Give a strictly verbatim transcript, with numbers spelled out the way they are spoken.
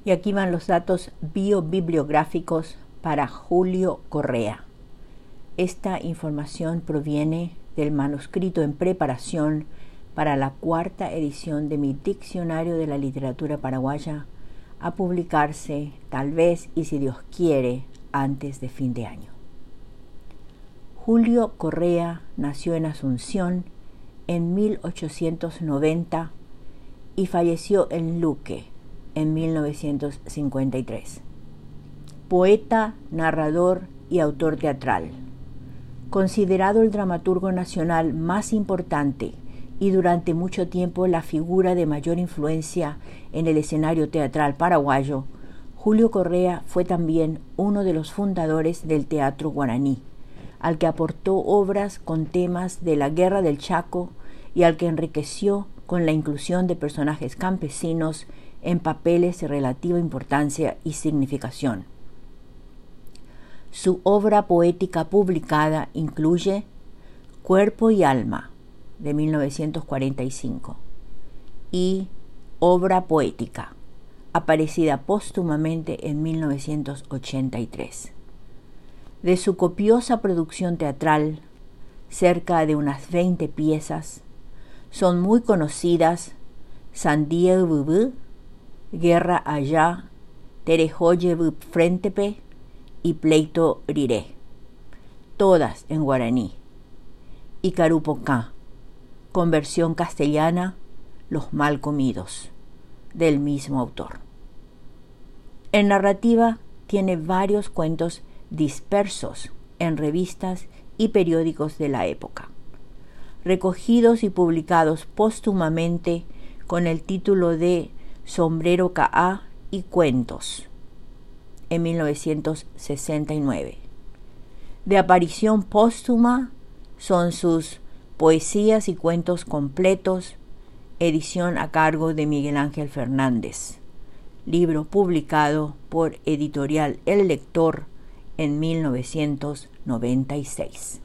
Y aquí van los datos biobibliográficos para Julio Correa. Esta información proviene del manuscrito en preparación para la cuarta edición de mi Diccionario de la Literatura Paraguaya, a publicarse, tal vez y si Dios quiere, antes de fin de año. Julio Correa nació en Asunción en mil ochocientos noventa y falleció en Luque en mil novecientos cincuenta y tres. Poeta, narrador y autor teatral. Considerado el dramaturgo nacional más importante y durante mucho tiempo la figura de mayor influencia en el escenario teatral paraguayo, Julio Correa fue también uno de los fundadores del Teatro Guaraní, al que aportó obras con temas de la Guerra del Chaco y al que enriqueció con la inclusión de personajes campesinos en papeles de relativa importancia y significación. Su obra poética publicada incluye Cuerpo y Alma, de mil novecientos cuarenta y cinco, y Obra Poética, aparecida póstumamente en mil novecientos ochenta y tres. De su copiosa producción teatral, cerca de unas veinte piezas, son muy conocidas Sandía Bubú, Guerra Allá, Terejoye Frentepe y Pleito Riré, todas en guaraní, y Carupocá, con versión castellana, Los Mal Comidos, del mismo autor. En narrativa tiene varios cuentos dispersos en revistas y periódicos de la época, recogidos y publicados póstumamente con el título de Sombrero Caá y Cuentos, en mil novecientos sesenta y nueve. De aparición póstuma son sus Poesías y Cuentos Completos, edición a cargo de Miguel Ángel Fernández, libro publicado por Editorial El Lector en mil novecientos noventa y seis.